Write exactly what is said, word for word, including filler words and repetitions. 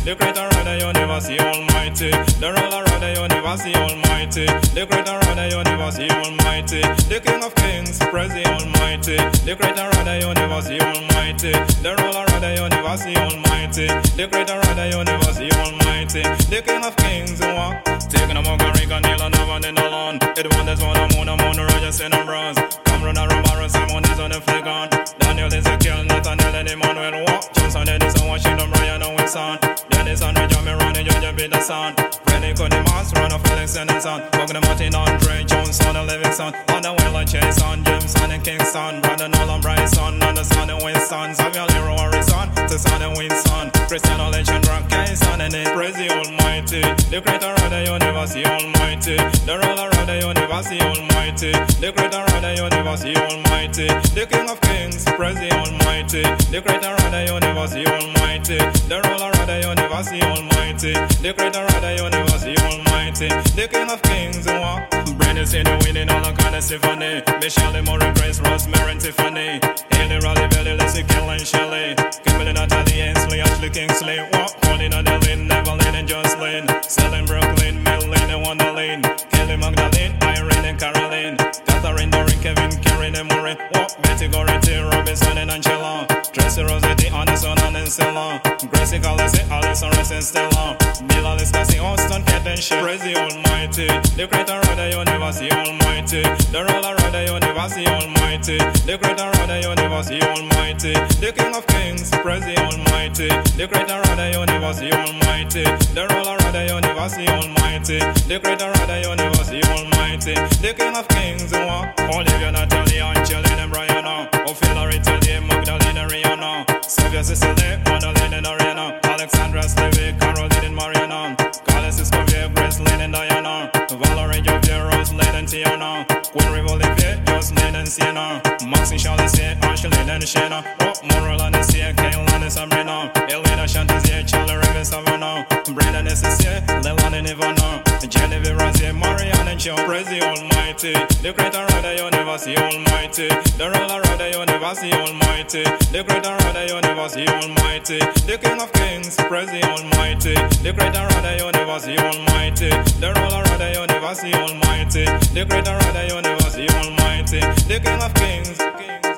the creator of the universe, the almighty, the ruler of the universe, the almighty, the creator of the universe, the almighty, the king of kings, praise the almighty, the creator of the universe, the almighty, the ruler of the universe, the almighty, the creator of the universe, the almighty, the king of kings, walk, taking a mug and ring and nail and have in the lawn, it wonders one and moon and moon, Roger, and bronze, Cameron and Romero, Simon is on the flag on, Daniel is a kill, Nathaniel and Emmanuel walk, Johnson Edison, Washington, Brian and Wilson, Dennis and Reggie, Ronnie, Georgia, Peterson, Freddie, Cody, Mars, Ronald, Felix, and his son, Bogdan, Martin, Andre, Johnson, and Livingston, and the Wheeler, Jason, Jameson, and Kingston, Brandon, Nolan, Bryson, and the son and Winston, Xavier, Leroy, Harrison, the son and Winston, Cristiano, Legend, Rock, Kaison, and his praise the almighty, the creator of the universe, the almighty, the ruler of the universe, the almighty, the creator of the universe, the almighty, the king of kings, praise the almighty, the creator of the universe, the almighty, the ruler of the universe, the almighty, the creator of the universe, the almighty, the king of kings, walk. Brandy, see the winning all the kind of symphony, Michelle, Maureen, Grace, Rosemary, and Tiffany, Haley, Raleigh, Belly, Leslie, Kill, and Shelley, Kimberly, Natalie, Ainsley, Ashley, Kingsley, walk. Pauline, Adeline, Evelyn, and Jocelyn, Selling, Brooklyn, Melanie, and Wonderline, Kelly, Magdalene, Irene, and Caroline, Catherine, Doreen, Kevin, Karen, and Maureen, walk. Betty, Gority, Robinson, and Angela, Tracy, Rossetti, Anderson, and Stella, Gracie, Collins, Alison, Rest, and Stella, Bill, Alice, Cassie, Austin, Cat, and Shea, praise the almighty, the creator of the universe, the almighty, the ruler of the universe, the almighty, the creator of the universe, the almighty, the king of kings, praise the almighty, the creator of the universe, the almighty, the ruler of the universe, the almighty, the creator of the universe, the almighty, the king of kings, walk. Olivia, Natalie, Angelina, and Brianna, Ophelia, Italy, Magdalena, Rihanna, Sylvia, Cecily, Madeline, and Ariana, Alexandra, Stevie, Caroline, and Mariana, Carlos, Escovier, Grace, Lynn, and Diana, Valerie, Jovier, Rose, Lynn, and Tiana, Queen, River, Olivier, Jocelyn, and Sienna, Maxine, Charlotte, Ashley, and Shanna, Rock, Moral, and Sia, Kaylin, and Sabrina, Elena, Chantizier, Charlie, River, Savannah, Brandon, and Cecilia, Leland, and Ivana, Genevieve, Rosie, Marianne, and Joe, praise the almighty, the creator of the universe, the almighty, the ruler of the universe, the almighty, the creator of the universe, the almighty, the king of kings, praise the almighty, the creator of the universe, the almighty, the ruler of the universe, the almighty, the creator of the universe, the almighty, the king of kings.